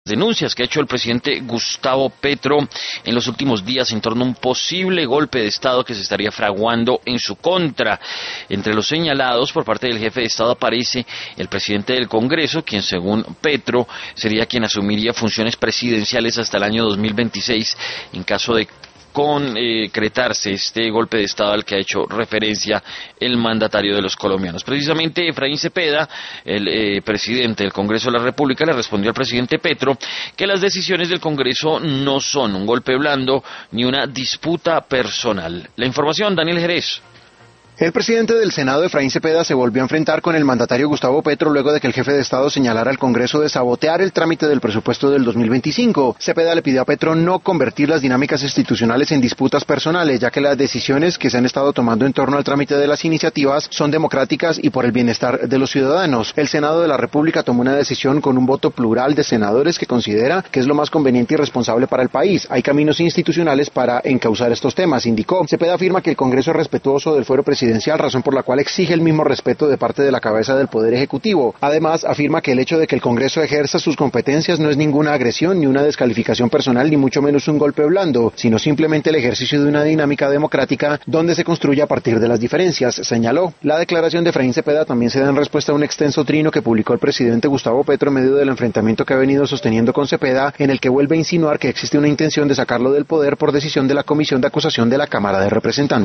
denuncias que ha hecho el presidente Gustavo Petro en los últimos días en torno a un posible golpe de Estado que se estaría fraguando en su contra. Entre los señalados por parte del jefe de Estado aparece el presidente del Congreso, quien según Petro sería quien asumiría funciones presidenciales hasta el año 2026 en caso de concretarse este golpe de Estado al que ha hecho referencia el mandatario de los colombianos. Precisamente Efraín Cepeda, el presidente del Congreso de la República, le respondió al presidente Petro que las decisiones del Congreso no son un golpe blando ni una disputa personal. La información, Daniel Jerez. El presidente del Senado, Efraín Cepeda, se volvió a enfrentar con el mandatario Gustavo Petro luego de que el jefe de Estado señalara al Congreso de sabotear el trámite del presupuesto del 2025. Cepeda le pidió a Petro no convertir las dinámicas institucionales en disputas personales, ya que las decisiones que se han estado tomando en torno al trámite de las iniciativas son democráticas y por el bienestar de los ciudadanos. El Senado de la República tomó una decisión con un voto plural de senadores que considera que es lo más conveniente y responsable para el país. Hay caminos institucionales para encauzar estos temas, indicó. Cepeda afirma que el Congreso es respetuoso del fuero presidencial, razón por la cual exige el mismo respeto de parte de la cabeza del Poder Ejecutivo. Además, afirma que el hecho de que el Congreso ejerza sus competencias no es ninguna agresión ni una descalificación personal, ni mucho menos un golpe blando, sino simplemente el ejercicio de una dinámica democrática donde se construye a partir de las diferencias, señaló. La declaración de Efraín Cepeda también se da en respuesta a un extenso trino que publicó el presidente Gustavo Petro en medio del enfrentamiento que ha venido sosteniendo con Cepeda, en el que vuelve a insinuar que existe una intención de sacarlo del poder por decisión de la Comisión de Acusación de la Cámara de Representantes.